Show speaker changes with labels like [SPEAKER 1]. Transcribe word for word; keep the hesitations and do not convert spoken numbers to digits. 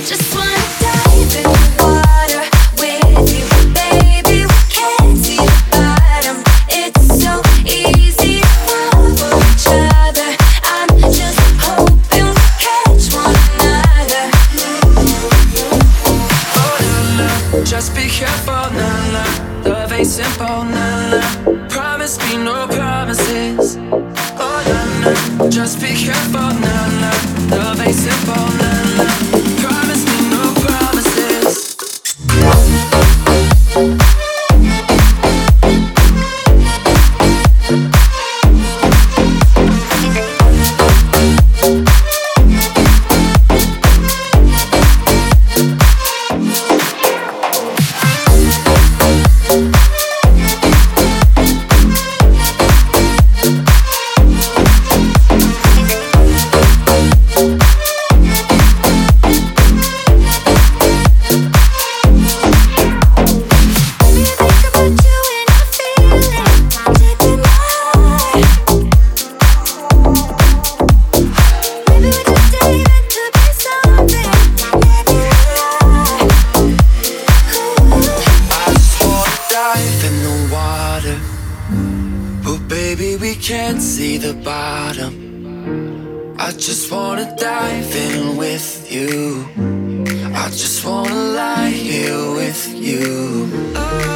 [SPEAKER 1] Just wanna dive in the water with you, baby. We can't see the bottom. It's so easy to fall for each other. I'm just hoping we catch one another.
[SPEAKER 2] Oh na na, just be careful, na na. Love ain't simple, na na. Promise me no promises. Oh na na, just be careful, na na. Love ain't simple, na na. Promise me no promises. Can't see the bottom. I just wanna dive in with you. I just wanna lie here with you. Oh.